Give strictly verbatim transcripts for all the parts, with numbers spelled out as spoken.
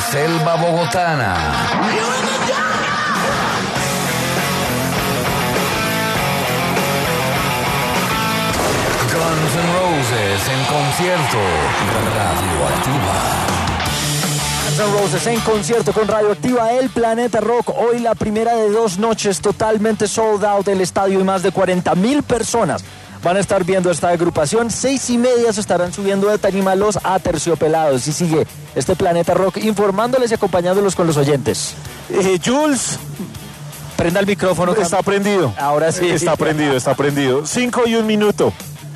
selva bogotana. Guns N' Roses en concierto. Radioactiva. Guns N' Roses en concierto con Radioactiva, el Planeta Rock. Hoy la primera de dos noches totalmente sold out del estadio y más de cuarenta mil personas van a estar viendo esta agrupación. Seis y media se estarán subiendo de tarima los Aterciopelados. Y sigue este Planeta Rock informándoles y acompañándolos con los oyentes. Eh, Jules, prenda el micrófono. Está prendido. Ahora sí. Está prendido, está prendido. Cinco y un minuto.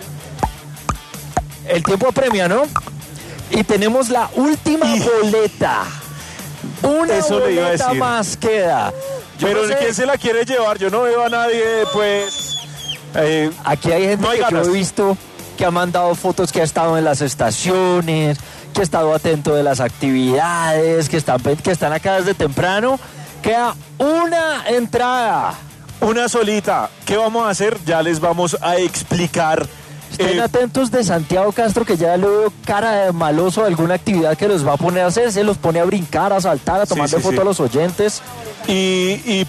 El tiempo apremia, ¿no? Y tenemos la última y... boleta. Una Eso boleta le iba a decir. más queda. Yo Pero no sé... ¿quién se la quiere llevar? Yo no veo a nadie, pues... Eh, Aquí hay gente no hay que ganas. Yo he visto que ha mandado fotos, que ha estado en las estaciones, que ha estado atento de las actividades, que están, que están acá desde temprano. Queda una entrada. Una solita. ¿Qué vamos a hacer? Ya les vamos a explicar. Estén eh, atentos de Santiago Castro, que ya le veo cara de maloso a alguna actividad que los va a poner a hacer. Se los pone a brincar, a saltar, a tomar sí, sí, foto sí. a los oyentes. ¿Y, y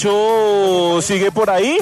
Pacho sigue por ahí?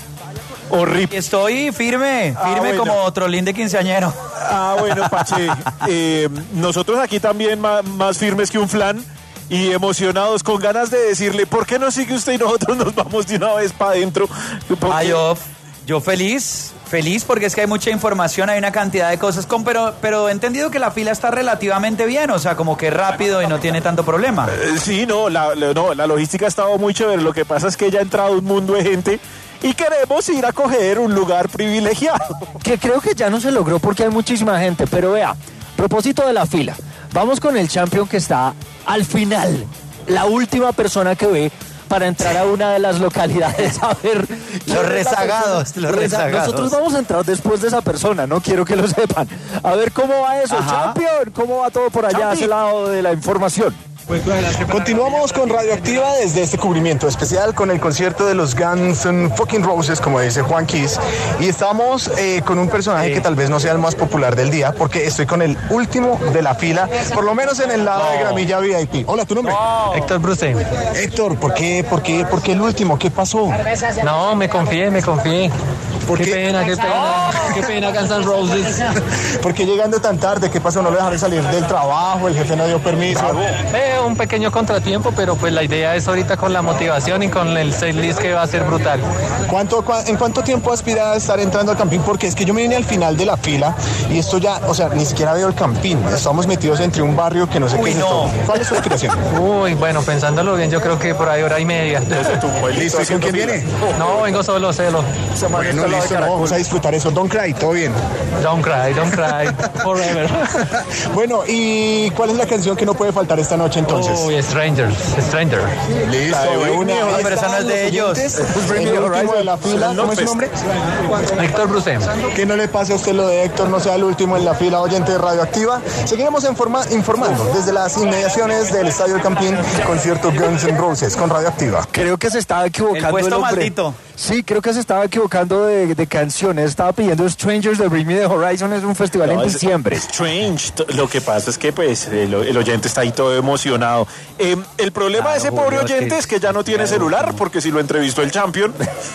Horrible. Estoy firme, firme ah, bueno. como trolín de quinceañero. Ah, bueno, Pache. eh, nosotros aquí también más, más firmes que un flan y emocionados, con ganas de decirle, ¿por qué no sigue usted y nosotros nos vamos de una vez para adentro? Ah, yo, yo feliz, feliz porque es que hay mucha información, hay una cantidad de cosas, con, pero, pero he entendido que la fila está relativamente bien, o sea, como que rápido y no tiene tanto problema. Eh, sí, no la, la, no, la logística ha estado muy chévere, lo que pasa es que ya ha entrado un mundo de gente y queremos ir a coger un lugar privilegiado. Que creo que ya no se logró porque hay muchísima gente, pero vea, propósito de la fila, vamos con el champion que está al final, la última persona que ve para entrar a una de las localidades a ver... Los rezagados, los rezagados. Nosotros vamos a entrar después de esa persona, no quiero que lo sepan. A ver cómo va eso, Ajá. champion, cómo va todo por allá, Champi. a ese lado de la información. Continuamos con Radioactiva desde este cubrimiento especial con el concierto de los Guns N' fucking Roses, como dice Juan Kiss, y estamos eh, con un personaje sí. que tal vez no sea el más popular del día, porque estoy con el último de la fila, por lo menos en el lado no. de gramilla V I P. Hola, ¿tu nombre? No. Héctor Bruce. Héctor, ¿por qué, por qué, por qué el último? ¿Qué pasó? No, me confié, me confié. ¿Por qué, qué pena, qué pena, qué pena Guns N' Roses. ¿Por qué llegando tan tarde? ¿Qué pasó? ¿No le dejaron salir del trabajo? ¿El jefe no dio permiso? Eh, un pequeño contratiempo, pero pues la idea es ahorita con la motivación y con el setlist que va a ser brutal. ¿Cuánto, cu ¿En cuánto tiempo aspira a estar entrando al campín? Porque es que yo me vine al final de la fila y esto ya, o sea, ni siquiera veo el campín. Estamos metidos entre un barrio que no sé Uy, qué es no. esto. ¿Cuál es su aspiración? Uy, bueno, pensándolo bien, yo creo que por ahí hora y media. ¿Listo? ¿Con quién viene? No, vengo solo, celo. Bueno, listo, no, vamos a disfrutar eso. Don't cry, todo bien. Don't cry, don't cry, forever. Bueno, ¿y cuál es la canción que no puede faltar esta noche entonces? Uy, Stranger, Stranger. Listo, una persona es de ellos. El último de la fila, ¿cómo es su nombre? Héctor Bruce. Que no le pase a usted lo de Héctor, no sea el último en la fila, oyente de Radioactiva. Seguiremos informa informando desde las inmediaciones del Estadio del Campín, concierto Guns N' Roses con Radioactiva. Creo que se estaba equivocando el puesto el hombre. maldito. Sí, creo que se estaba equivocando de, de canciones. Estaba pidiendo Strangers de Bring Me the Horizon, es un festival no, en diciembre. Strange, lo que pasa es que pues el, el oyente está ahí todo emocionado. Eh, el problema claro, de ese pobre Julio, oyente es que, es que ya no tiene claro, celular, porque si lo entrevistó el champion.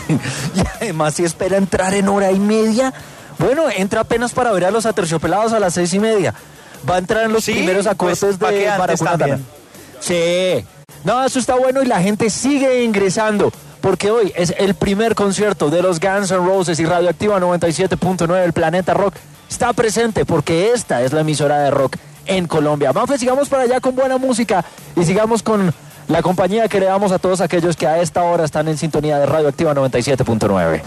Y además si espera entrar en hora y media, bueno, entra apenas para ver a los Aterciopelados a las seis y media. Va a entrar en los sí, primeros acordes pues, de Maracunatana. Sí, no, eso está bueno y la gente sigue ingresando. Porque hoy es el primer concierto de los Guns N' Roses y Radioactiva noventa y siete punto nueve, el Planeta Rock está presente porque esta es la emisora de rock en Colombia. Mafe, sigamos para allá con buena música y sigamos con la compañía que le damos a todos aquellos que a esta hora están en sintonía de Radioactiva noventa y siete punto nueve.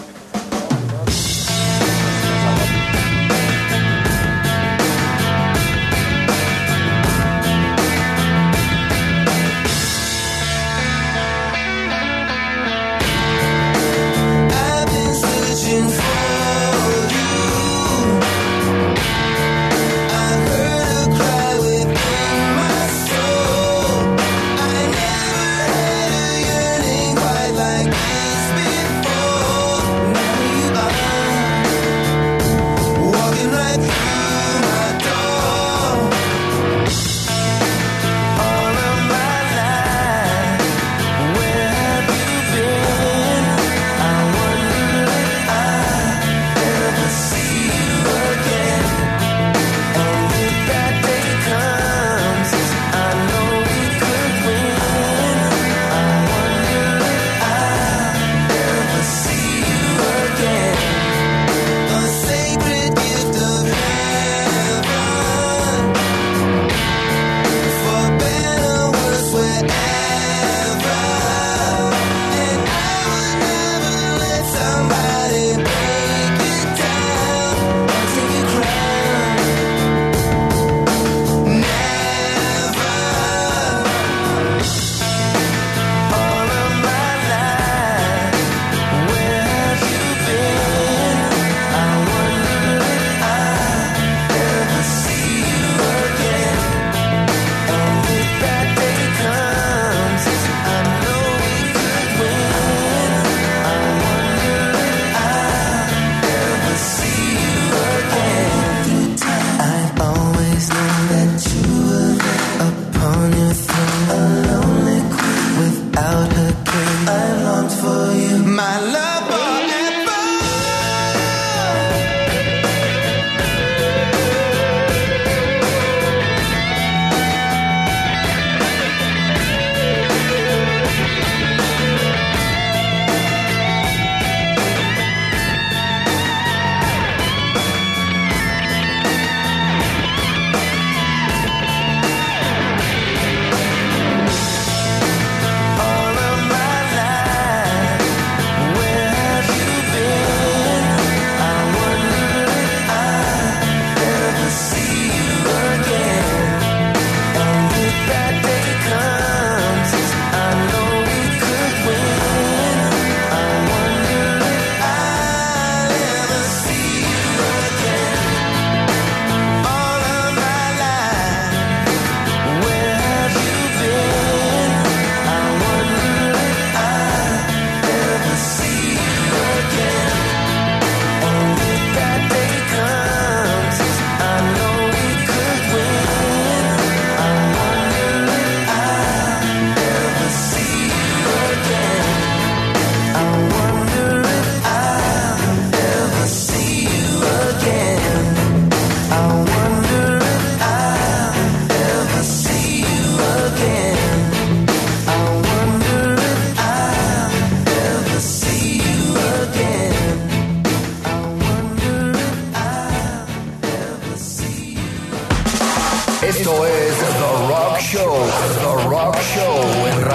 Like this before.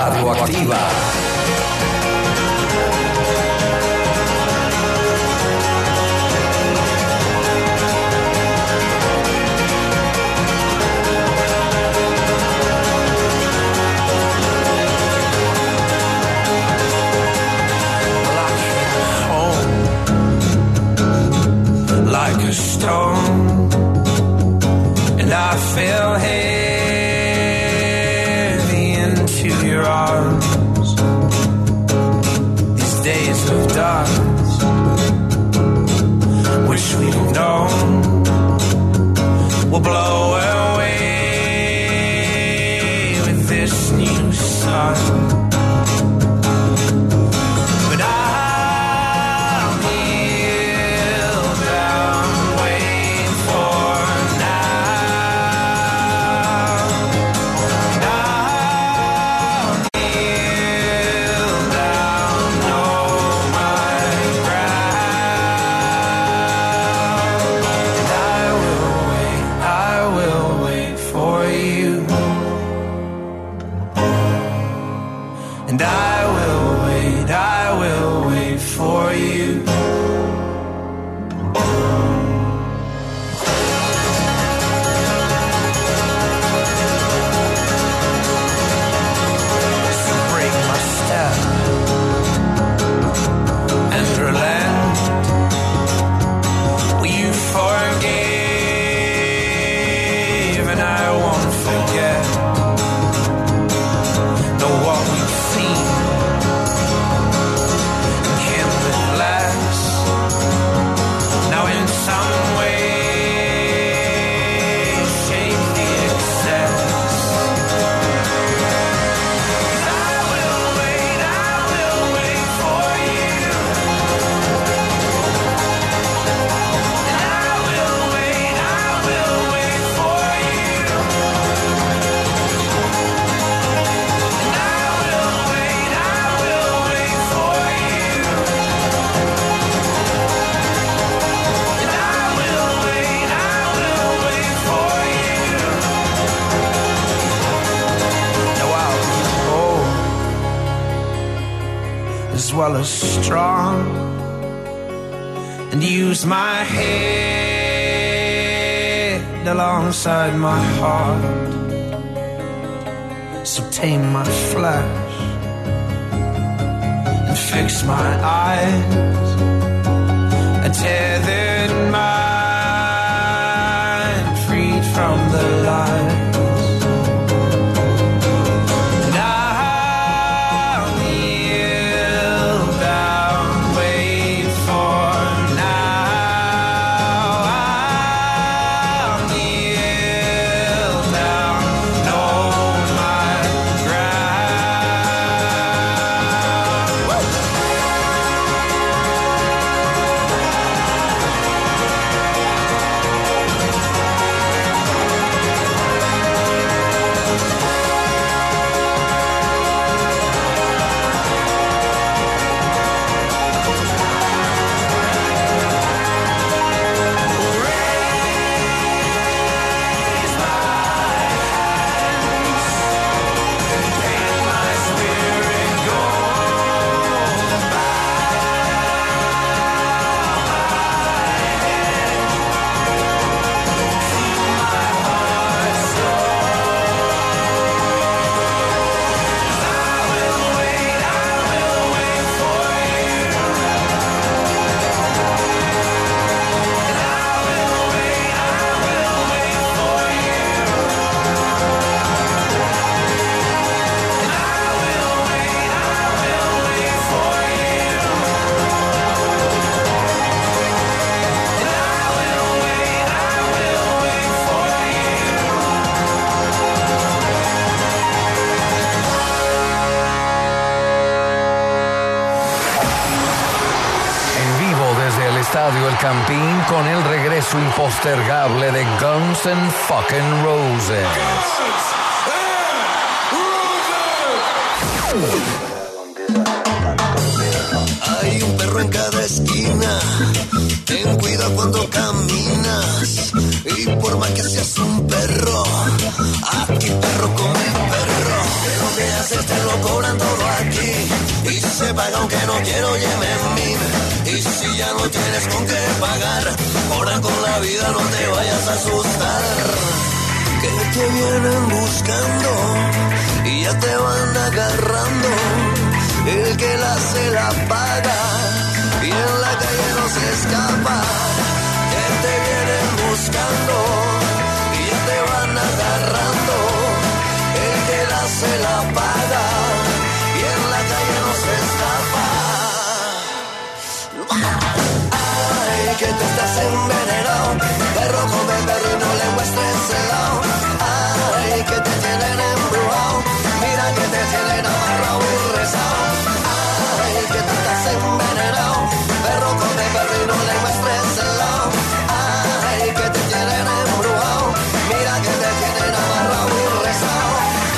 Radioactiva. Like a stone, and I fell heavy into your arms. These days of dust, wish we'd have known, will blow away with this new sun. Well as strong, and use my head alongside my heart. So tame my flesh and fix my eyes, a tethered mind freed from the light. Estadio El Campín con el regreso impostergable de Guns N' Fucking Roses. Hay un perro en cada esquina, ten cuidado cuando caminas, y por más que seas un perro, aquí perro come perro, te lo que haces te lo lo cobran todo aquí. Y se paga aunque no quiero Yemen. Y si ya no tienes con qué pagar, cobran con la vida, no te vayas a asustar. Que te vienen buscando y ya te van agarrando. El que la se la paga y en la calle no se escapa. Que te vienen buscando y ya te van agarrando. El que la se la paga y en la calle no se escapa. Ay, que tú estás envenenado, perro come perro y no le muestres el lado. Ay, que te tienen embrujado, mira que te tienen amarrado y rezado. Ay, que tú estás envenenado, perro come perro y no le muestres el lado. Ay, que te tienen embrujado, mira que te tienen amarrado y rezado.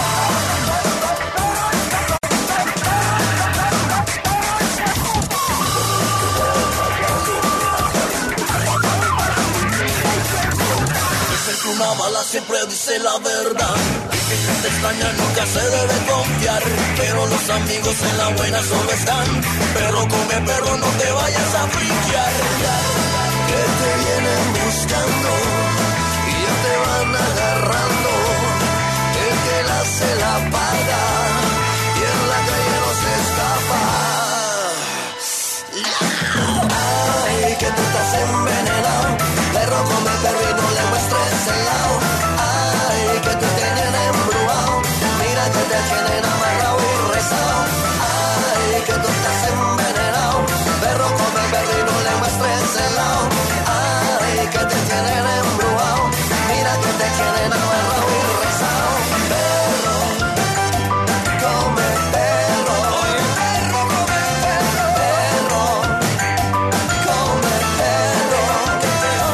Una bala siempre dice la verdad. Que te extraña nunca se debe confiar. Pero los amigos en la buena solo están. Perro come perro, no te vayas a friquear. Que te vienen buscando y ya te van agarrando. El que la se la paga y en la calle no se escapa. Ay, que tú estás envenenado, perro come perro y no le muestres el lado. Ay, que te tienen embrujado, mira que te tienen amarrado y rezado. Ay, que tú estás envenenado, perro come perro y no le muestres el lado. Ay, que te tienen embrujado, mira que te tienen amarrado y rezado. Perro come perro, perro come perro, perro come perro, perro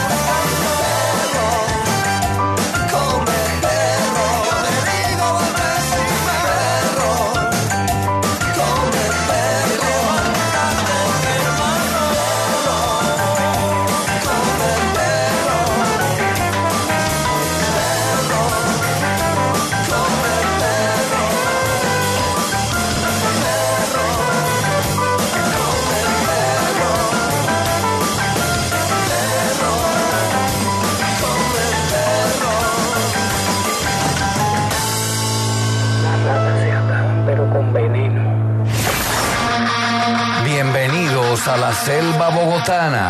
come perro, yo me digo que es un perro, come perro, levántate hermano, come perro, perro, come perro, perro, come perro, perro, come perro. Las ratas se acaban, pero con veneno. Bienvenidos a la selva bogotana.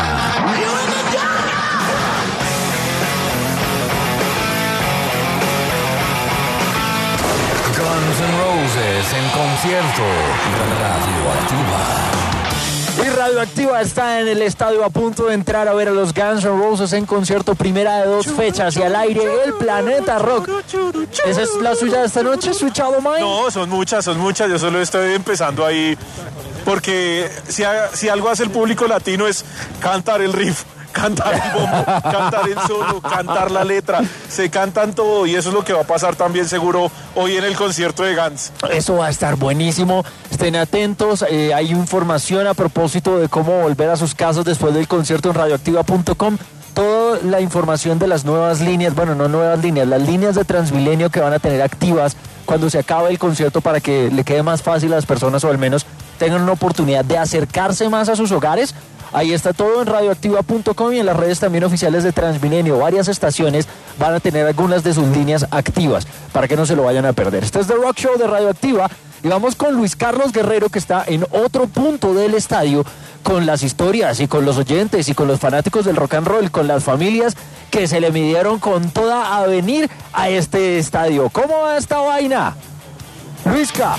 Guns N' Roses en concierto. Radioactiva. Y Radioactiva está en el estadio a punto de entrar a ver a los Guns N' Roses en concierto, primera de dos fechas y al aire el Planeta Rock. ¿Esa es la suya de esta noche, su Chavo Mike? No, son muchas, son muchas. Yo solo estoy empezando ahí porque si, ha- si algo hace el público latino es cantar el riff, cantar el bombo, cantar el solo, cantar la letra. Se cantan todo y eso es lo que va a pasar también seguro hoy en el concierto de Guns. Eso va a estar buenísimo. Estén atentos. Eh, hay información a propósito de cómo volver a sus casas después del concierto en radioactiva punto com. Toda la información de las nuevas líneas, bueno, no nuevas líneas, las líneas de Transmilenio que van a tener activas cuando se acabe el concierto para que le quede más fácil a las personas o al menos tengan una oportunidad de acercarse más a sus hogares. Ahí está todo en radioactiva punto com y en las redes también oficiales de Transmilenio. Varias estaciones van a tener algunas de sus líneas activas para que no se lo vayan a perder. Este es The Rock Show de Radioactiva y vamos con Luis Carlos Guerrero, que está en otro punto del estadio con las historias y con los oyentes y con los fanáticos del rock and roll, con las familias que se le midieron con toda a venir a este estadio. ¿Cómo va esta vaina? Luisca.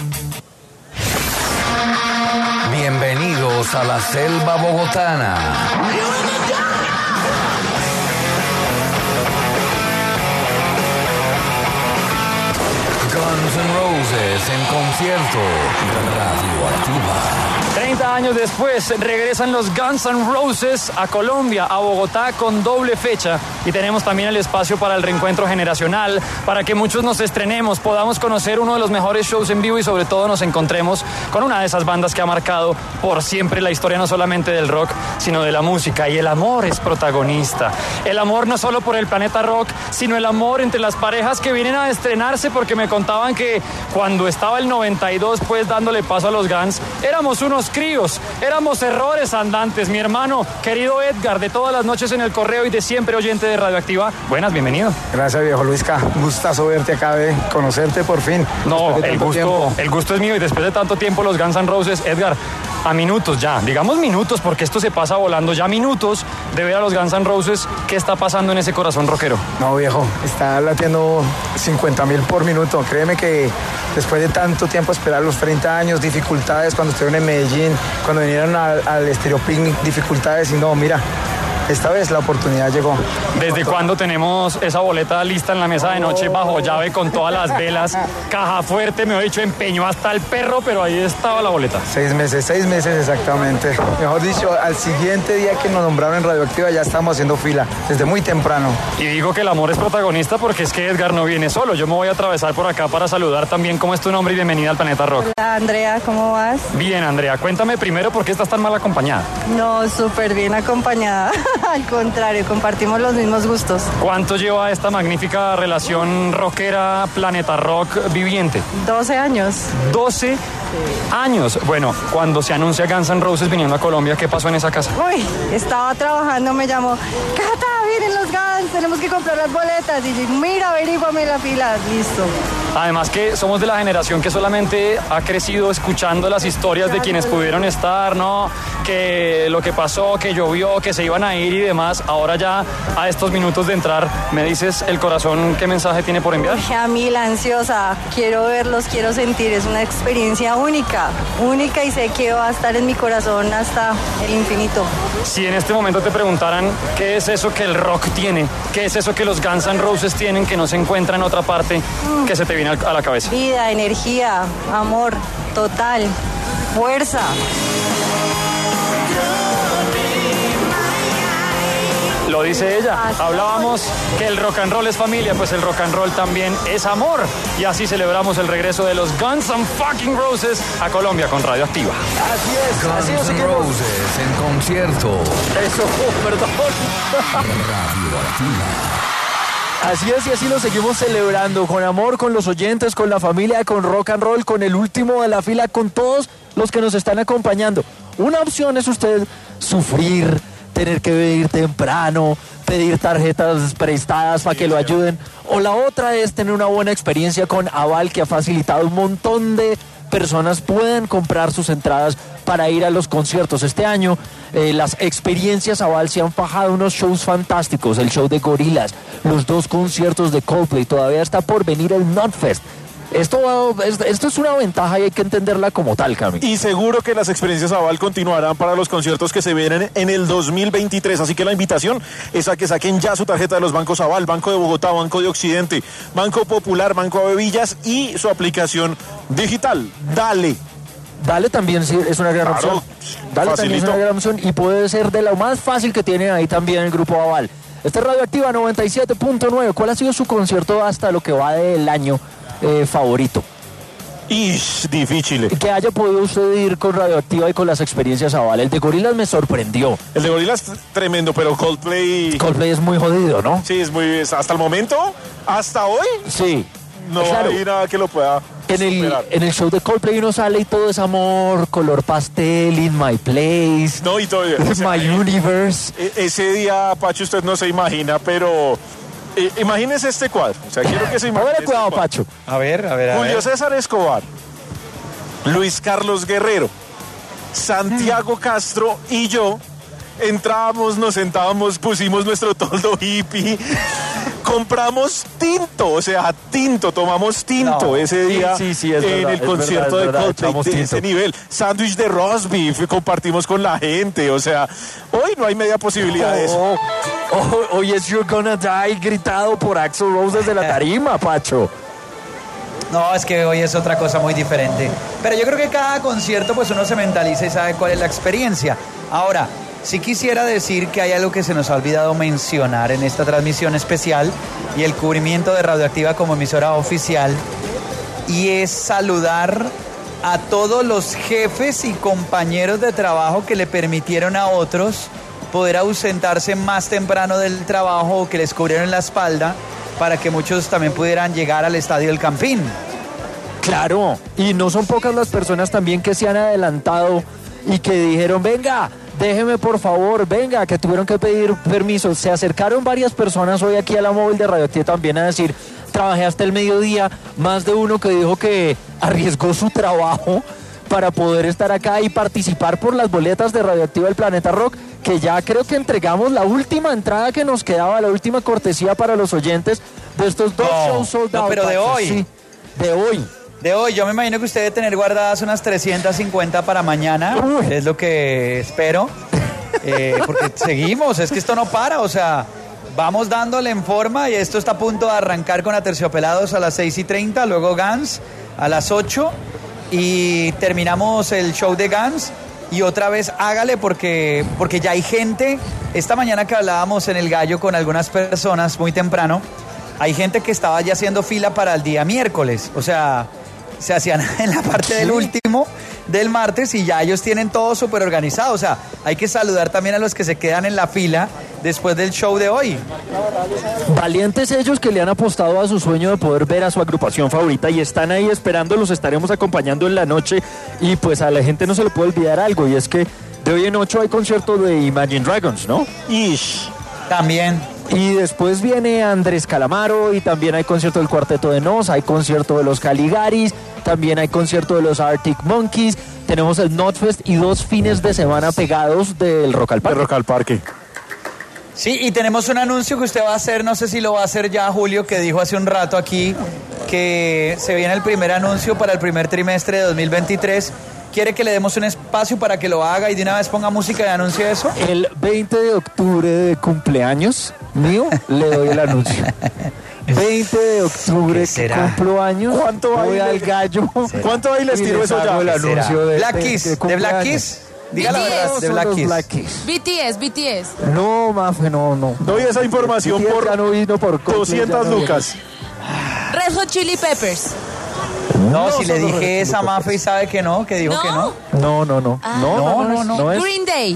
Bienvenidos a la selva bogotana. Guns N' Roses en concierto. Radioactiva. treinta años después regresan los Guns N' Roses a Colombia, a Bogotá, con doble fecha, y tenemos también el espacio para el reencuentro generacional, para que muchos nos estrenemos, podamos conocer uno de los mejores shows en vivo y sobre todo nos encontremos con una de esas bandas que ha marcado por siempre la historia no solamente del rock, sino de la música. Y el amor es protagonista. El amor no solo por el Planeta Rock, sino el amor entre las parejas que vienen a estrenarse, porque me contaban que cuando estaba el noventa noventa y dos, pues dándole paso a los Guns. Éramos unos críos, éramos errores andantes. Mi hermano, querido Edgar, de todas las noches en el correo y de siempre oyente de Radioactiva. Buenas, bienvenido. Gracias, viejo Luisca. Gustazo verte acá, ve, conocerte por fin. No, de el gusto, tiempo. el gusto es mío y después de tanto tiempo los Guns N' Roses, Edgar, a minutos ya, digamos minutos porque esto se pasa volando, ya minutos de ver a los Guns N' Roses. ¿Qué está pasando en ese corazón rockero? No, viejo, está latiendo cincuenta mil por minuto. Créeme que después de tanto tiempo esperar los treinta años, dificultades cuando estuvieron en Medellín, cuando vinieron al, al Estéreo Picnic, dificultades y no, mira, esta vez la oportunidad llegó. ¿Desde cuándo tenemos esa boleta lista en la mesa de noche bajo llave con todas las velas? Caja fuerte, me he dicho, empeñó hasta el perro, pero ahí estaba la boleta. Seis meses, seis meses exactamente. Mejor dicho, al siguiente día que nos nombraron en Radioactiva ya estábamos haciendo fila, desde muy temprano. Y digo que el amor es protagonista porque es que Edgar no viene solo. Yo me voy a atravesar por acá para saludar también. ¿Cómo es tu nombre y bienvenida al Planeta Rock? Hola, Andrea, ¿cómo vas? Bien, Andrea, cuéntame primero por qué estás tan mal acompañada. No, súper bien acompañada. Al contrario, compartimos los mismos gustos. ¿Cuánto lleva esta magnífica relación rockera Planeta Rock viviente? doce años. doce años. Bueno, cuando se anuncia Guns N' Roses viniendo a Colombia, ¿qué pasó en esa casa? Uy, estaba trabajando, me llamó, Cata, vienen los Guns, tenemos que comprar las boletas. Y yo, mira, averíguame la fila, listo. Además que somos de la generación que solamente ha crecido escuchando las historias de quienes pudieron estar, ¿no? Que lo que pasó, que llovió, que se iban a ir y demás. Ahora ya a estos minutos de entrar, ¿me dices el corazón qué mensaje tiene por enviar? A mí la ansiosa, quiero verlos, quiero sentir, es una experiencia única, única y sé que va a estar en mi corazón hasta el infinito. Si en este momento te preguntaran qué es eso que el rock tiene, qué es eso que los Guns N' Roses tienen que no se encuentra en otra parte, mm. ¿qué se te viene a la cabeza? Vida, energía, amor, total, fuerza. Lo dice ella. Hablábamos que el rock and roll es familia, pues el rock and roll también es amor. Y así celebramos el regreso de los Guns N' Fucking Roses a Colombia con Radioactiva. Así es, Guns así es. N' Roses en concierto. Eso, perdón. Así es, y así lo seguimos celebrando, con amor, con los oyentes, con la familia, con rock and roll, con el último de la fila, con todos los que nos están acompañando. Una opción es usted sufrir, tener que venir temprano, pedir tarjetas prestadas para que lo ayuden. O la otra es tener una buena experiencia con Aval, que ha facilitado un montón de personas pueden comprar sus entradas para ir a los conciertos. Este año eh, las experiencias Aval se han fajado unos shows fantásticos, el show de Gorillaz, los dos conciertos de Coldplay, todavía está por venir el Notfest. Esto, esto es una ventaja y hay que entenderla como tal, Cami. Y seguro que las experiencias Aval continuarán para los conciertos que se vienen en el dos mil veintitrés. Así que la invitación es a que saquen ya su tarjeta de los bancos Aval, Banco de Bogotá, Banco de Occidente, Banco Popular, Banco Avevillas y su aplicación digital. Dale. Dale también sí, es una gran claro, opción. Dale también es una gran opción y puede ser de lo más fácil que tiene ahí también el grupo Aval. Este es Radioactiva noventa y siete punto nueve. ¿Cuál ha sido su concierto hasta lo que va del año eh, favorito? Ish, difícil. Que haya podido usted ir con Radioactiva y con las experiencias Aval. El de Gorillaz me sorprendió. El de Gorillaz tremendo, pero Coldplay... Coldplay es muy jodido, ¿no? Sí, es muy... Hasta el momento, hasta hoy... Sí. No claro. hay nada que lo pueda en el, en el show de Coldplay uno sale y todo es amor, color pastel, in my place, no, y todavía, o sea, my universe. Ese día, Pacho, usted no se imagina, pero eh, imagínese este cuadro. O sea, quiero que se imagine. A ver, este cuidado, cuadro. Pacho. A ver, a ver, a Julio ver. César Escobar, Luis Carlos Guerrero, Santiago Castro y yo entrábamos, nos sentábamos, pusimos nuestro toldo hippie, compramos tinto, o sea, tinto, tomamos tinto No, ese sí, día sí, sí, es en verdad, el es concierto verdad, es de verdad, Coldplay echamos de tinto. ese nivel. Sándwich de roast beef compartimos con la gente, o sea, hoy no hay media posibilidad de eso. Oh, oh, hoy es You're Gonna Die gritado por Axl Rose desde la tarima, Pacho. No, es que hoy es otra cosa muy diferente. Pero yo creo que cada concierto pues uno se mentaliza y sabe cuál es la experiencia. Ahora, sí quisiera decir que hay algo que se nos ha olvidado mencionar en esta transmisión especial y el cubrimiento de Radioactiva como emisora oficial, y es saludar a todos los jefes y compañeros de trabajo que le permitieron a otros poder ausentarse más temprano del trabajo o que les cubrieron la espalda para que muchos también pudieran llegar al Estadio del Campín. Claro, y no son pocas las personas también que se han adelantado y que dijeron, venga, déjeme por favor, venga, que tuvieron que pedir permiso. Se acercaron varias personas hoy aquí a la móvil de Radioactiva también a decir, trabajé hasta el mediodía, más de uno que dijo que arriesgó su trabajo para poder estar acá y participar por las boletas de Radioactiva del Planeta Rock, que ya creo que entregamos la última entrada que nos quedaba, la última cortesía para los oyentes de estos dos No, shows sold no, out. pero de hoy. Sí, de hoy. De hoy, yo me imagino que usted debe tener guardadas unas trescientas cincuenta para mañana, Uy. es lo que espero, eh, porque seguimos, es que esto no para, o sea, vamos dándole en forma y esto está a punto de arrancar con Aterciopelados a las seis y treinta, luego Guns a las ocho y terminamos el show de Guns y otra vez hágale porque, porque ya hay gente, esta mañana que hablábamos en El Gallo con algunas personas muy temprano, hay gente que estaba ya haciendo fila para el día miércoles, o sea, se hacían en la parte del último del martes y ya ellos tienen todo súper organizado, o sea, hay que saludar también a los que se quedan en la fila después del show de hoy. Valientes ellos que le han apostado a su sueño de poder ver a su agrupación favorita y están ahí esperando, los estaremos acompañando en la noche y pues a la gente no se le puede olvidar algo y es que de hoy en ocho hay concierto de Imagine Dragons, ¿no? Ish. También. Y después viene Andrés Calamaro y también hay concierto del Cuarteto de Nos, hay concierto de los Caligaris, también hay concierto de los Arctic Monkeys, tenemos el Notfest y dos fines de semana pegados del Rock al Parque. Rock al Parque. Sí, y tenemos un anuncio que usted va a hacer, no sé si lo va a hacer ya Julio, que dijo hace un rato aquí que se viene el primer anuncio para el primer trimestre de dos mil veintitrés. ¿Quiere que le demos un espacio para que lo haga y de una vez ponga música y anuncie eso? El veinte de octubre de cumpleaños mío, le doy el anuncio. veinte de octubre que cumplo años. ¿Cuánto voy baile? al Gallo? ¿Cuánto baile les tiro eso ya? El anuncio de, Black de- Kiss, de de cumpleaños. Black Kiss. Diga la B T S. verdad, de Son Black los Kiss. Black Kiss. B T S, B T S. No, Mafe, no, no. Doy esa información B T S ya por no vino por doscientas ya no lucas. Red Hot Chili Peppers. No, No, si le son los dije Red esa Hot Mafe y sabe que no, que dijo ¿No? que no. No, no, no. Ah. No, no, no, No, no, no. es- Green Day.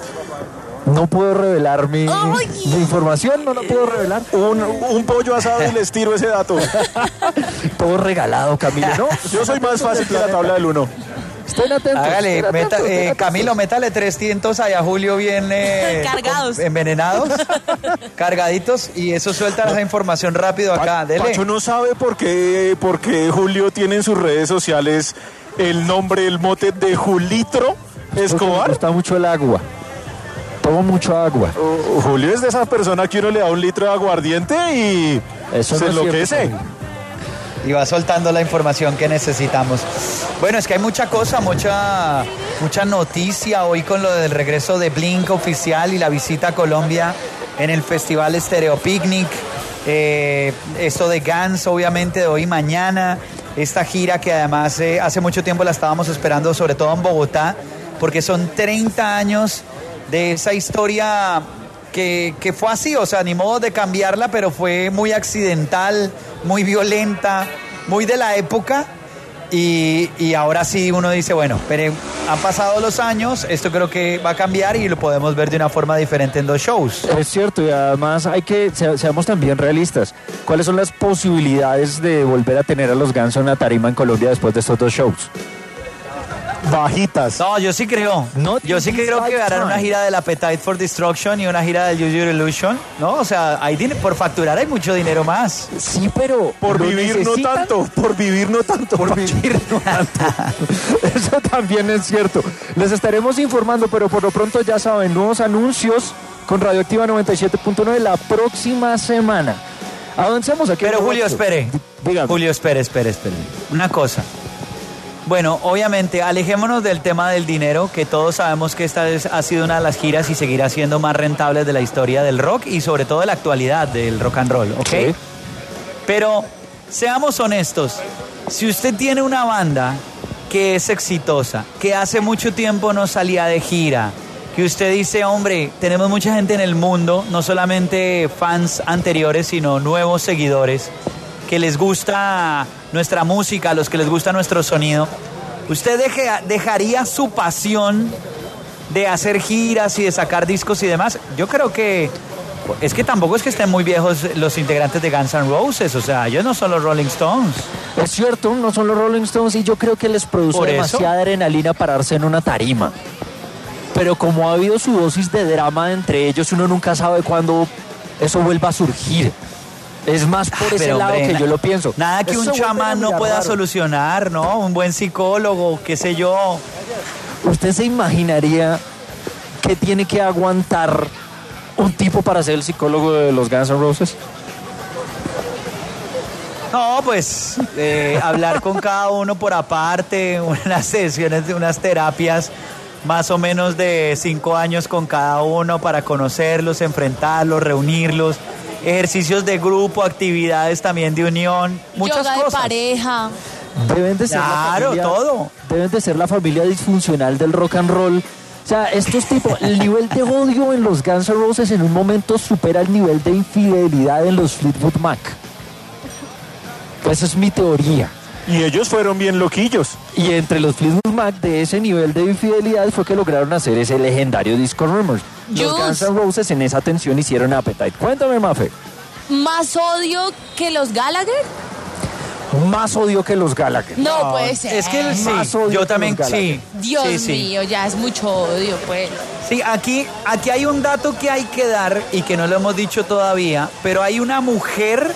no puedo revelar mi, Ay. mi información, no la puedo revelar. Un, un pollo asado y les tiro ese dato. Todo regalado, Camilo, ¿no? Yo soy más fácil que la tabla del uno. Estén atentos. Hágale, estén meta- atentos, eh, estén atentos. Camilo, métale trescientos allá a Julio bien eh, Cargados. con- envenenados, cargaditos y eso suelta esa información rápido acá. Dele. Pacho no sabe por qué, por qué Julio tiene en sus redes sociales el nombre, el mote de Julitro Porque me Escobar. gusta mucho el agua. Tomo mucho agua. Uh, Julio es de esas personas que uno le da un litro de aguardiente y Eso se no es enloquece. cierto, Camilo. Y va soltando la información que necesitamos. Bueno, es que hay mucha cosa, mucha, mucha noticia hoy con lo del regreso de Blink oficial y la visita a Colombia en el Festival Stereo Picnic. Eh, esto de Guns, obviamente, de hoy y mañana. Esta gira que además eh, hace mucho tiempo la estábamos esperando, sobre todo en Bogotá, porque son treinta años de esa historia que, que fue así, o sea, ni modo de cambiarla, pero fue muy accidental, muy violenta, muy de la época. Y, y ahora sí uno dice, bueno, pero han pasado los años, esto creo que va a cambiar y lo podemos ver de una forma diferente en dos shows. Es cierto, y además hay que, se- seamos también realistas. ¿Cuáles son las posibilidades de volver a tener a los Guns en una tarima en Colombia después de estos dos shows? Bajitas. No, yo sí creo. Not Yo sí in this creo que harán una lifetime. gira del Appetite for Destruction y una gira del Use Your Illusion. No, o sea, hay din- por facturar hay mucho dinero más. Sí, pero Por ¿lo vivir necesitan? no tanto, por vivir no tanto. Por Pacho. vivir no tanto. Eso también es cierto. Les estaremos informando, pero por lo pronto ya saben, nuevos anuncios con Radioactiva noventa y siete punto nueve la próxima semana. Avancemos aquí. Pero Julio, espere. Dígame. Julio, espere, espere, espere. Una cosa. Bueno, obviamente, alejémonos del tema del dinero, que todos sabemos que esta es- ha sido una de las giras y seguirá siendo más rentables de la historia del rock y sobre todo de la actualidad del rock and roll, ¿ok? Sí. Pero seamos honestos, si usted tiene una banda que es exitosa, que hace mucho tiempo no salía de gira, que usted dice, hombre, tenemos mucha gente en el mundo, no solamente fans anteriores, sino nuevos seguidores, que les gusta nuestra música, a los que les gusta nuestro sonido, ¿usted deje- dejaría su pasión de hacer giras y de sacar discos y demás? Yo creo que Es que tampoco es que estén muy viejos los integrantes de Guns N' Roses, o sea, ellos no son los Rolling Stones. Es cierto, no son los Rolling Stones y yo creo que les produce ¿Por demasiada eso? adrenalina pararse en una tarima. Pero como ha habido su dosis de drama entre ellos, uno nunca sabe cuándo eso vuelva a surgir. Es más por ese Pero, lado hombre, que na- yo lo pienso. Nada que Eso un se vuelve chamán no mirar pueda raro. solucionar, ¿no? Un buen psicólogo, qué sé yo. ¿Usted se imaginaría que tiene que aguantar un tipo para ser el psicólogo de los Guns N' Roses? No, pues eh, hablar con cada uno por aparte, unas sesiones de unas terapias más o menos de cinco años con cada uno para conocerlos, enfrentarlos, reunirlos, ejercicios de grupo, actividades también de unión, muchas Yoga de cosas. pareja. Deben de ser la Claro, familia, todo. Deben de ser la familia disfuncional del rock and roll. O sea, estos tipos, el nivel de odio en los Guns N' Roses en un momento supera el nivel de infidelidad en los Fleetwood Mac. Esa es mi teoría. Y ellos fueron bien loquillos. Y entre los Fleetwood Mac de ese nivel de infidelidad fue que lograron hacer ese legendario disco Rumors. Los Jules. Guns N' Roses en esa tensión hicieron Appetite. Cuéntame, Mafe. ¿Más odio que los Gallagher? Más odio que los Gallagher. No, puede ser. Es que sí, Más odio yo que también, los sí. Dios sí, sí. mío, ya es mucho odio, pues. Sí, aquí, aquí hay un dato que hay que dar y que no lo hemos dicho todavía, pero hay una mujer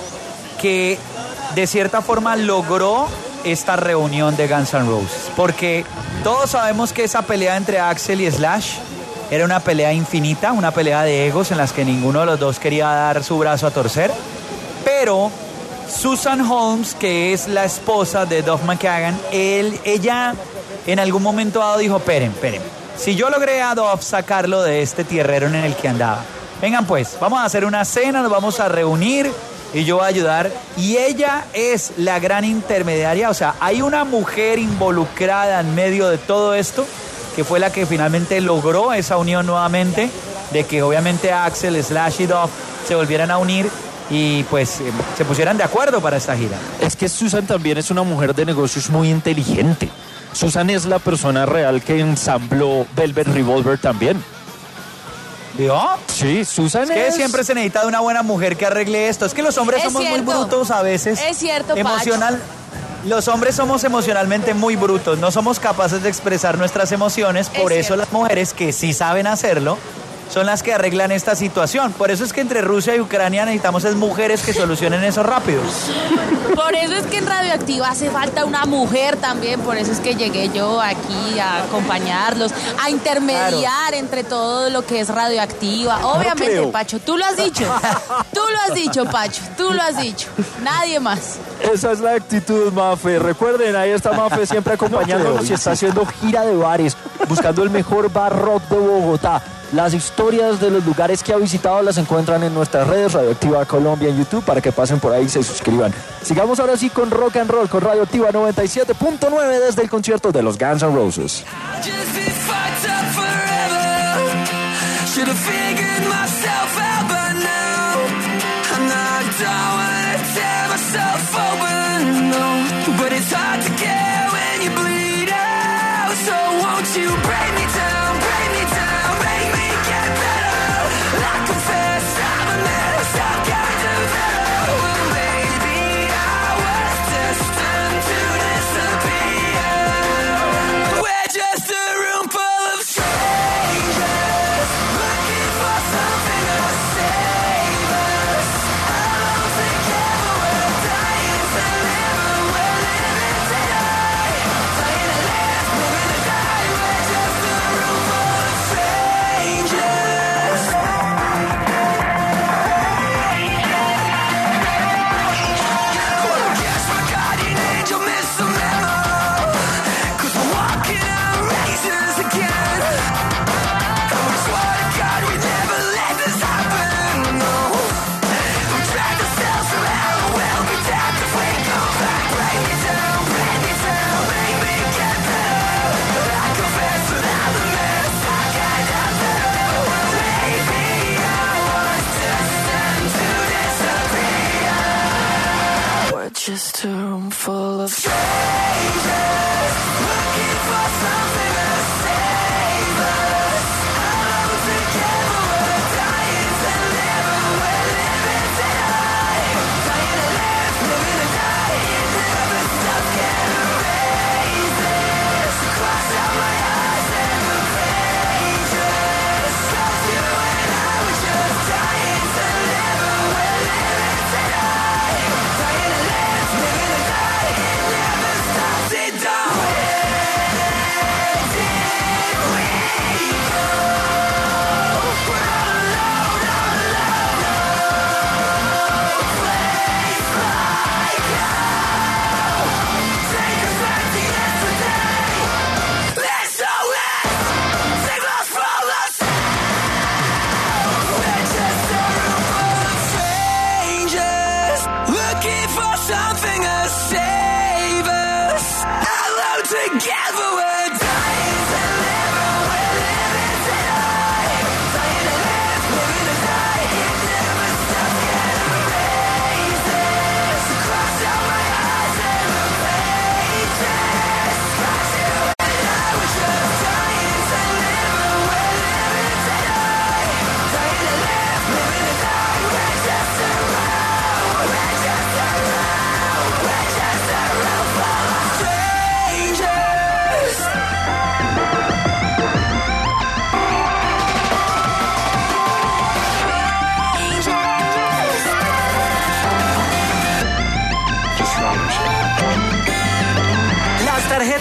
que de cierta forma logró esta reunión de Guns N' Roses, porque todos sabemos que esa pelea entre Axl y Slash era una pelea infinita, una pelea de egos en las que ninguno de los dos quería dar su brazo a torcer, pero Susan Holmes, que es la esposa de Duff McKagan, él, ella en algún momento dado dijo, esperen, esperen, si yo logré a Duff sacarlo de este tierrero en el que andaba, vengan pues, vamos a hacer una cena, nos vamos a reunir y yo voy a ayudar. Y ella es la gran intermediaria, o sea, hay una mujer involucrada en medio de todo esto, que fue la que finalmente logró esa unión nuevamente, de que obviamente Axl, Slash y Duff se volvieran a unir y pues eh, se pusieran de acuerdo para esta gira. Es que Susan también es una mujer de negocios muy inteligente. Susan es la persona real que ensambló Velvet Revolver también. ¿Vio? Sí, Susan Es que es... siempre se necesita de una buena mujer que arregle esto. Es que los hombres Es somos cierto. muy brutos a veces. Es cierto, Pacho. Emocional. Los hombres somos emocionalmente muy brutos. No somos capaces de expresar nuestras emociones. Por Es eso cierto. las mujeres que sí saben hacerlo son las que arreglan esta situación. Por eso es que entre Rusia y Ucrania necesitamos es mujeres que solucionen eso rápido. Por eso es que en Radioactiva hace falta una mujer también, por eso es que llegué yo aquí a acompañarlos, a intermediar entre todo lo que es Radioactiva. Obviamente, creo. Pacho, tú lo has dicho, tú lo has dicho, Pacho, tú lo has dicho, nadie más. Esa es la actitud, Mafe. Recuerden, ahí está Mafe siempre acompañándonos y está haciendo gira de bares, buscando el mejor bar rock de Bogotá. Las historias de los lugares que ha visitado las encuentran en nuestras redes, Radioactiva Colombia en YouTube, para que pasen por ahí y se suscriban. Sigamos ahora sí con Rock and Roll, con Radioactiva noventa y siete punto nueve desde el concierto de los Guns N' Roses. Just been fucked up forever. Should have figured myself out by now. I'm not done when I tear myself open, no. But it's hard to get when you bleed out. So won't you break me down, break me down, make me get better. I confess I'm a mess, I've got to better. Well, maybe I was destined to disappear. We're just a room full of strangers looking for something to say.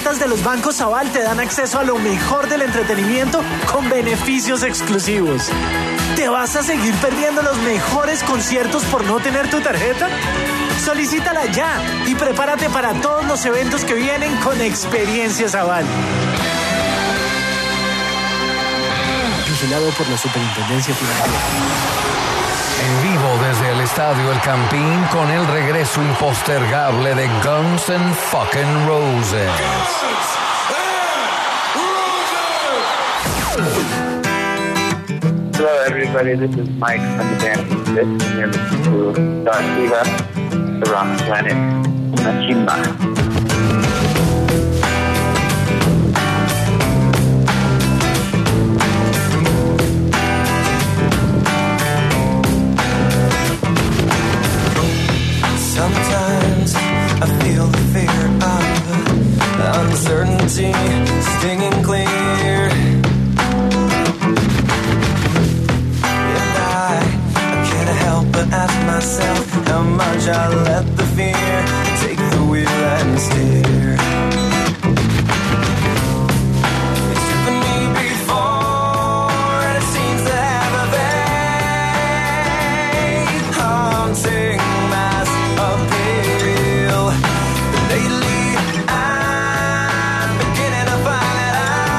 tarjetas de los bancos Aval te dan acceso a lo mejor del entretenimiento con beneficios exclusivos. ¿Te vas a seguir perdiendo los mejores conciertos por no tener tu tarjeta? Solicítala ya y prepárate para todos los eventos que vienen con Experiencias Aval. Vigilado por la Superintendencia Financiera. En vivo desde el Estadio El Campín con el regreso impostergable de Guns N' Fucking Roses. Hello everybody, this is Mike from the band This, and you're listening to Dark Diva, the Rock Planet, Machimba. Sometimes I feel the fear of uncertainty stinging clear. And I, I can't help but ask myself how much I let the fear take the wheel and steer. It's driven me before, and it seems to have a vague haunting mass appeal. But lately I'm beginning to find that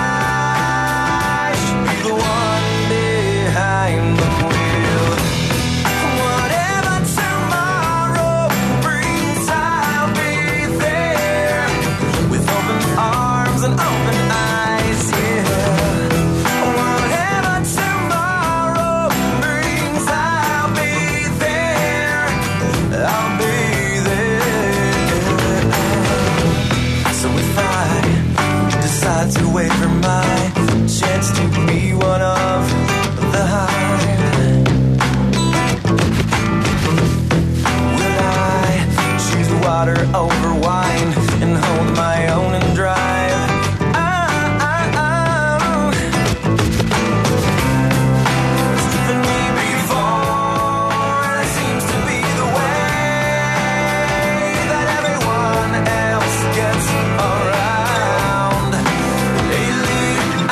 I should be the one behind the wheel. Whatever tomorrow brings, I'll be there with open arms and open eyes, yeah. Whatever tomorrow brings, I'll be there. I'll be there. So if I decide to wait for my chance to be one of the hive, will I choose water over wine and hold my own and drive? Ah, ah, ah. It's driven me before, and it seems to be the way that everyone else gets around. Lately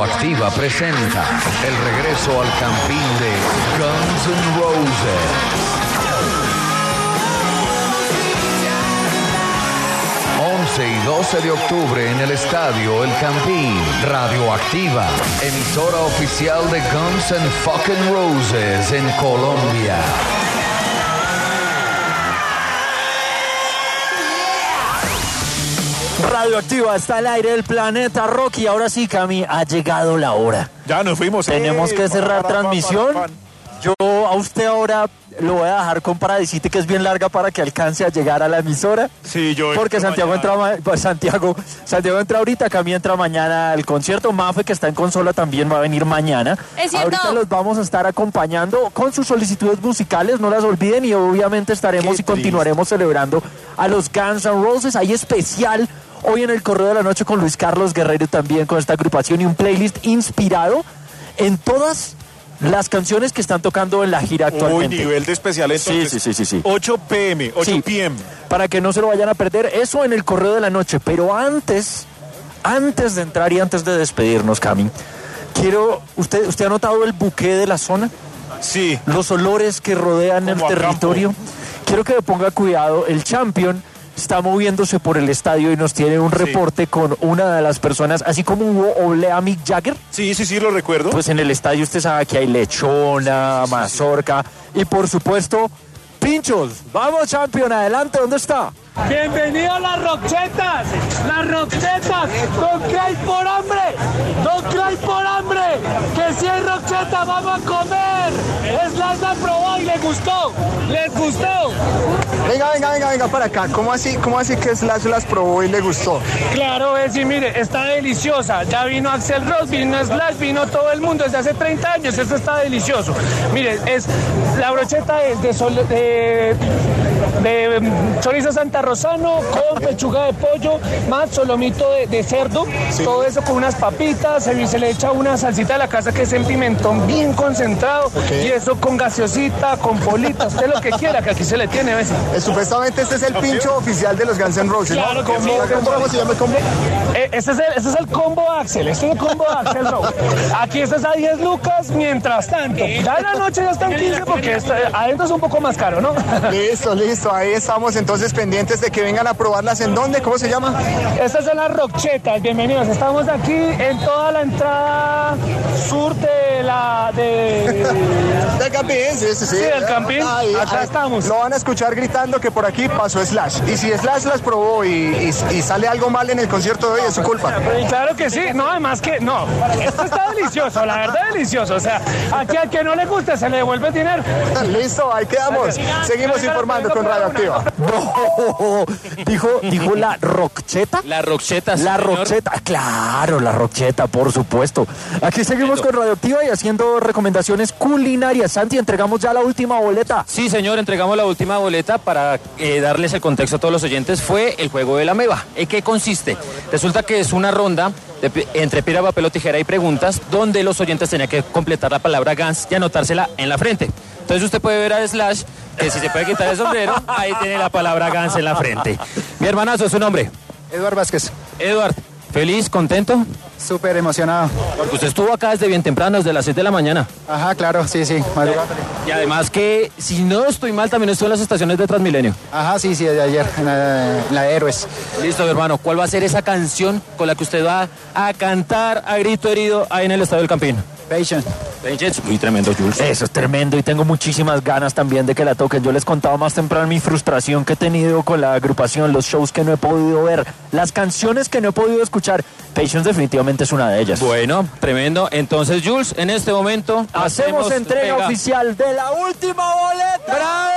Radioactiva presenta el regreso al campín de Guns N' Roses. once y doce de octubre en el estadio El Campín. Radioactiva, emisora oficial de Guns N' Fucking Roses en Colombia. Radioactiva está al aire del planeta Rock y ahora sí, Cami, ha llegado la hora. Ya nos fuimos. Tenemos eh, que cerrar para, para, transmisión. para, para. Yo a usted ahora lo voy a dejar con Paradisite, que es bien larga para que alcance a llegar a la emisora. Sí, yo. Porque Santiago entra, pues Santiago, Santiago entra ahorita, Cami entra mañana al concierto. Mafe, que está en consola, también va a venir mañana. Es cierto. Ahorita los vamos a estar acompañando con sus solicitudes musicales, no las olviden, y obviamente estaremos Qué y continuaremos celebrando a los Guns N' Roses. Hay especial hoy en el Correo de la Noche con Luis Carlos Guerrero también con esta agrupación y un playlist inspirado en todas las canciones que están tocando en la gira actualmente. Uy, nivel de especial entonces. Sí, sí, sí, sí, sí. ocho pe eme, ocho Sí, pe eme. para que no se lo vayan a perder, eso en el Correo de la Noche. Pero antes, antes de entrar y antes de despedirnos, Cami, quiero, ¿usted, usted ha notado el buque de la zona? Sí. Los olores que rodean el Como a territorio. campo. Quiero que me ponga cuidado, el Champion está moviéndose por el estadio y nos tiene un Sí. reporte con una de las personas, así como hubo olea a Mick Jagger. Sí, sí, sí, lo recuerdo. Pues en el estadio usted sabe que hay lechona, Sí, sí, sí, mazorca y por supuesto pinchos. Vamos, Champion, adelante, ¿dónde está? Bienvenido a las Rochetas, las Rochetas, don't cry por hambre, don't cry por hambre, que si hay Rocheta vamos a comer. Slash la probó y le gustó, les gustó. Venga, venga, venga, venga para acá. ¿Cómo así, cómo así que Slash las probó y le gustó? Claro, es y mire, está deliciosa. Ya vino Axel Rose, vino Slash, vino todo el mundo desde hace treinta años. Esto está delicioso. Mire, es la brocheta es de, sol, de, de um, chorizo Santa Rosano con pechuga de pollo, más solomito de, de cerdo. Sí. Todo eso con unas papitas. Se, se le echa una salsita de la casa que es en pimentón bien concentrado. Okay. Y eso con gaseosita, con polita, usted lo que quiera, que aquí se le tiene, ¿ves? Eh, supuestamente este es el pincho oficial de los Guns N' Roses, Claro ¿no? que ¿Cómo, sí. cómo, cómo se llama el combo? Eh, este, es el, este es el combo Axel, este es el combo Axel Rose. Aquí estás a diez lucas mientras tanto. Ya en la noche ya están quince porque este, adentro es un poco más caro, ¿no? Listo, listo, ahí estamos entonces pendientes de que vengan a probarlas. ¿En dónde? ¿Cómo se llama? Estas son las Rochetas, bienvenidos. Estamos aquí en toda la entrada sur de la... De... Del Campín, sí, sí, sí. Sí, del Campín. Ahí, Acá ahí. estamos. Lo van a escuchar gritando que por aquí pasó Slash. Y si Slash las probó y, y, y sale algo mal en el concierto de hoy, es su culpa. Claro que sí, no, además que no, esto está delicioso, la verdad delicioso, o sea, aquí al que no le guste se le devuelve el dinero. Listo, ahí quedamos. Seguimos informando con Radioactiva. No, dijo, dijo la Rocheta. La Rocheta, sí, La señor. Rocheta, claro, la Rocheta, por supuesto. Aquí seguimos con Radioactiva y haciendo recomendaciones culinarias. Santi, entregamos ya la última boleta. Sí, señor, entregamos la última boleta para eh, darles el contexto a todos los oyentes. Fue el juego de la meba. ¿En qué consiste? Resulta que es una ronda de, pi- entre piedra, papel o tijera y preguntas donde los oyentes tenían que completar la palabra Guns y anotársela en la frente. Entonces usted puede ver a Slash, que si se puede quitar el sombrero, ahí tiene la palabra Guns en la frente. Mi hermanazo, ¿su nombre? Eduard Vázquez. Eduard, ¿feliz, contento? Súper emocionado. Porque usted estuvo acá desde bien temprano, desde las seis de la mañana. Ajá, claro, sí, sí. madrugada. Y además que, si no estoy mal, también estuvo en las estaciones de Transmilenio. Ajá, sí, sí, de ayer, en la, en la de Héroes. Listo, mi hermano. ¿Cuál va a ser esa canción con la que usted va a cantar a grito herido ahí en el Estadio del Campín? Patience. Patience, muy tremendo, Jules. Eso es tremendo y tengo muchísimas ganas también de que la toquen. Yo les contaba más temprano mi frustración que he tenido con la agrupación, los shows que no he podido ver, las canciones que no he podido escuchar. Patience definitivamente es una de ellas. Bueno, tremendo. Entonces, Jules, en este momento hacemos entrega pega. oficial de la última boleta.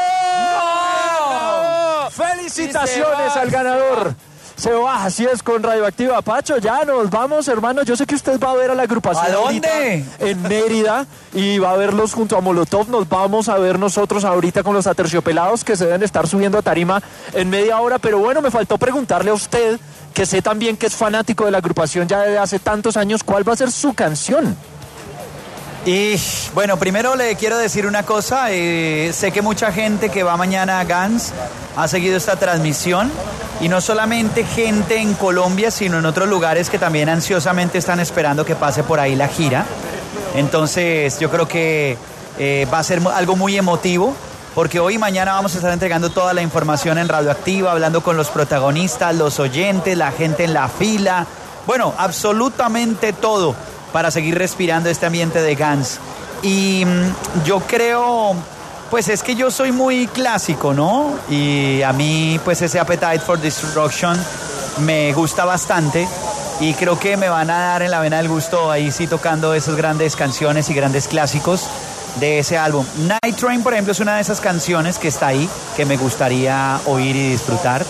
¡Bravo! ¡Felicitaciones al ganador! Se va, así es con Radioactiva. Pacho, ya nos vamos, hermano. Yo sé que usted va a ver a la agrupación. ¿A dónde? En Mérida y va a verlos junto a Molotov. Nos vamos a ver nosotros ahorita con los Aterciopelados que se deben estar subiendo a tarima en media hora. Pero bueno, me faltó preguntarle a usted, que sé también que es fanático de la agrupación ya desde hace tantos años, ¿cuál va a ser su canción? Y bueno, primero le quiero decir una cosa, eh, sé que mucha gente que va mañana a Guns ha seguido esta transmisión y no solamente gente en Colombia, sino en otros lugares que también ansiosamente están esperando que pase por ahí la gira. Entonces yo creo que eh, va a ser algo muy emotivo, porque hoy y mañana vamos a estar entregando toda la información en Radioactiva, hablando con los protagonistas, los oyentes, la gente en la fila, bueno, absolutamente todo para seguir respirando este ambiente de Guns. Y mmm, yo creo, pues es que yo soy muy clásico, ¿no? Y a mí, pues ese Appetite for Destruction me gusta bastante y creo que me van a dar en la vena del gusto ahí sí tocando esas grandes canciones y grandes clásicos de ese álbum. Night Train, por ejemplo, es una de esas canciones que está ahí, que me gustaría oír y disfrutar.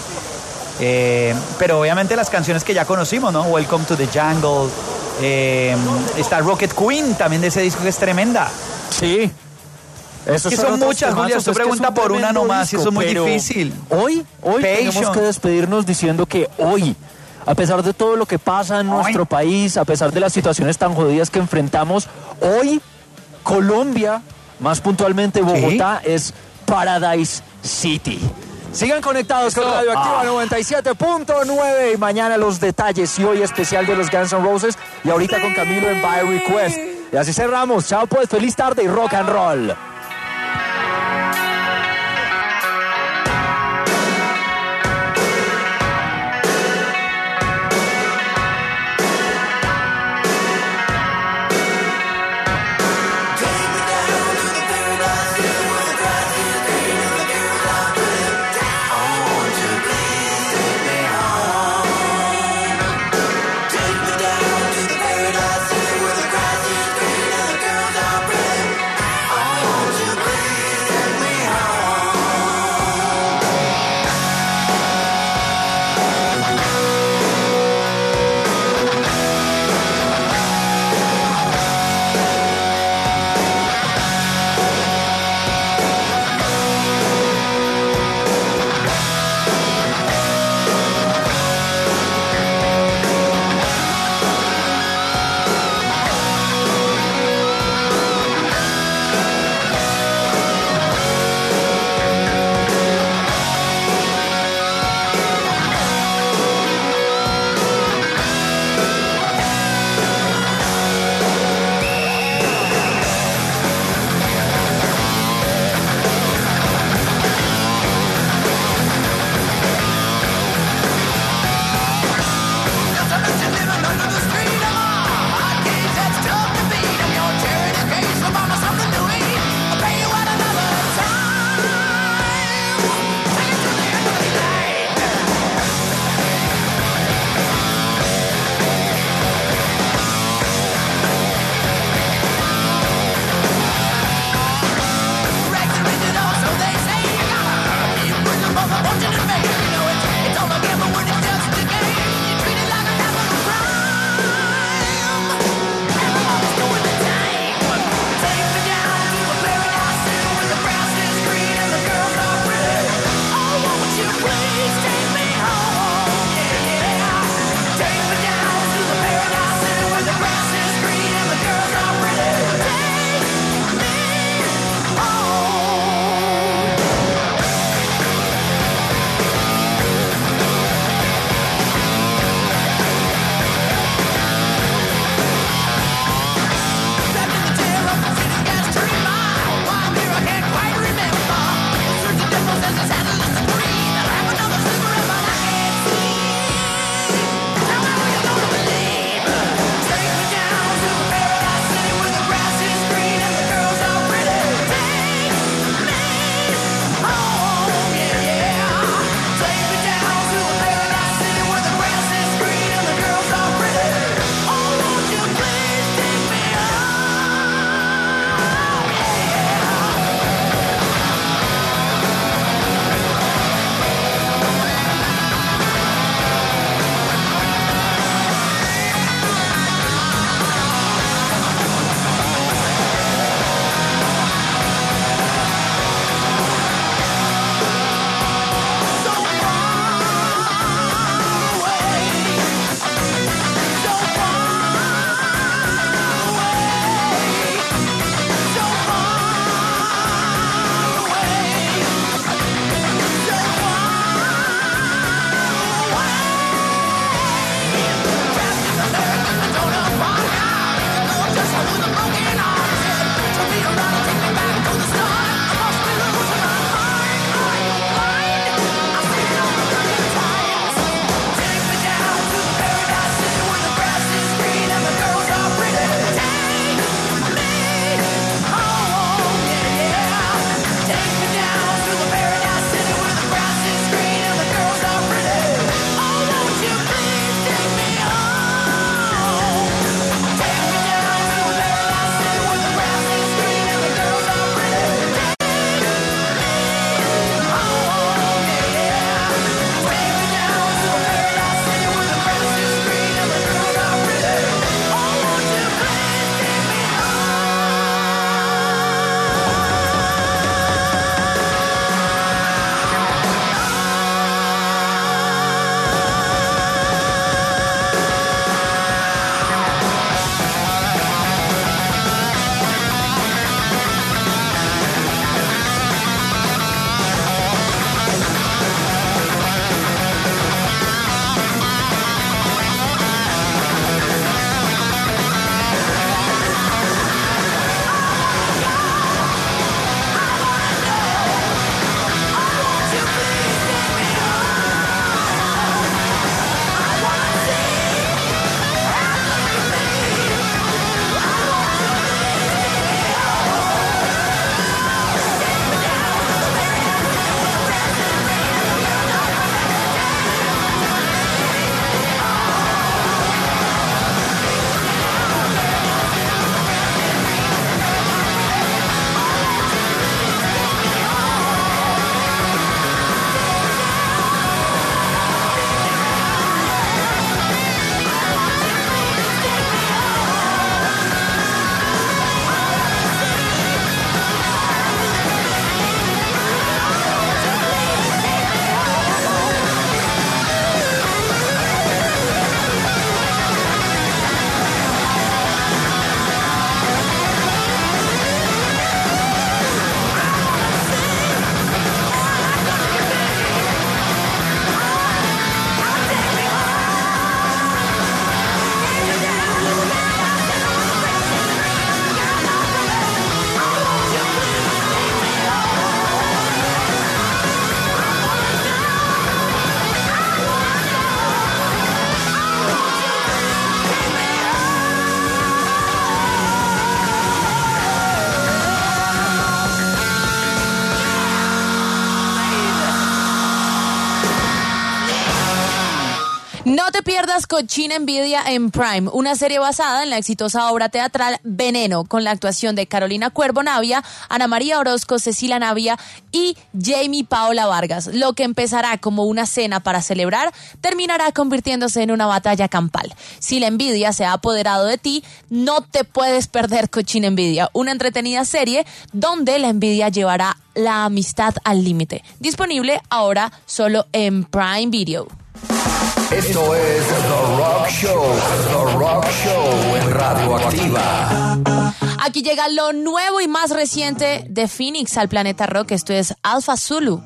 Eh, pero obviamente las canciones que ya conocimos, ¿no? Welcome to the Jungle. Eh, está Rocket Queen, también de ese disco que es tremenda. Sí. Es que son muchas, Julia. Usted pregunta por una nomás y eso es muy difícil. Hoy, hoy tenemos que despedirnos diciendo que hoy, a pesar de todo lo que pasa en nuestro país, a pesar de las situaciones tan jodidas que enfrentamos, hoy Colombia, más puntualmente Bogotá, ¿sí? Es Paradise City. Sigan conectados con Radioactiva ah. noventa y siete punto nueve y mañana los detalles y hoy especial de los Guns N' Roses y ahorita con Camilo en By Request. Y así cerramos. Chao pues, feliz tarde y rock and roll. Oh te pierdas Cochina Envidia en Prime, una serie basada en la exitosa obra teatral Veneno, con la actuación de Carolina Cuervo Navia, Ana María Orozco, Cecilia Navia y Jamie Paola Vargas. Lo que empezará como una cena para celebrar, terminará convirtiéndose en una batalla campal. Si la envidia se ha apoderado de ti, no te puedes perder Cochina Envidia, una entretenida serie donde la envidia llevará la amistad al límite. Disponible ahora solo en Prime Video. Esto es The Rock Show, The Rock Show en Radioactiva. Aquí llega lo nuevo y más reciente de Phoenix al Planeta Rock. Esto es Alpha Zulu.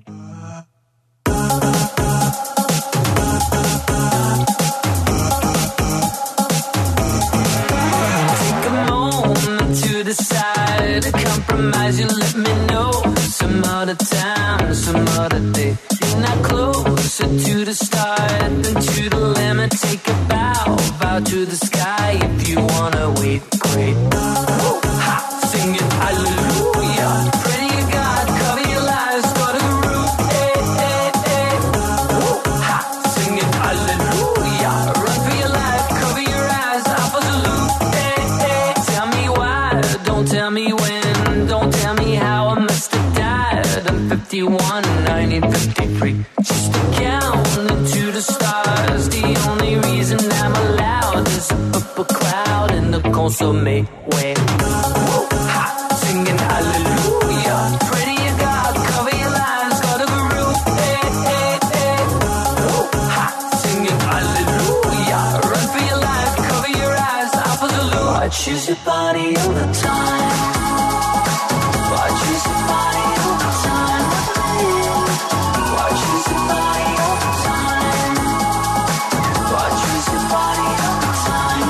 Decide to compromise, you let me know some other time, some other day. You're not closer to the start than to the limit. Take a bow, bow to the sky if you wanna wait, great. Woo, ha, sing it, hallelujah. Pray to God, cover your lies, start a groove, eh, eh, eh. Woo, ha, sing it, hallelujah. Run for your life, cover your eyes, Alpha Zulu, eh, eh. Tell me why, don't tell me when, don't tell me how I must have died. I'm fifty-one, nineteen fifty-three. Just a count into the stars. The only reason I'm allowed is up a cloud in the consomme way. Woo, ha, singing hallelujah. Pray to your God, cover your lies, got a groove, eh, eh, eh. Woo, ha, singing hallelujah. Run for your life, cover your eyes, Alpha Zulu. I choose your body all the time. I choose your body all the time. I choose your body all the time. I choose your body all the time.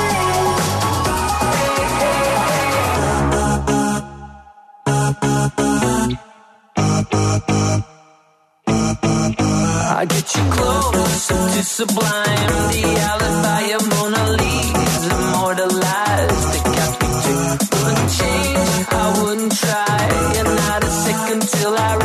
I get you closer to sublime. The alibi of Mona Lisa, immortalized, decapitate. Wouldn't change, I wouldn't try. And not a second till I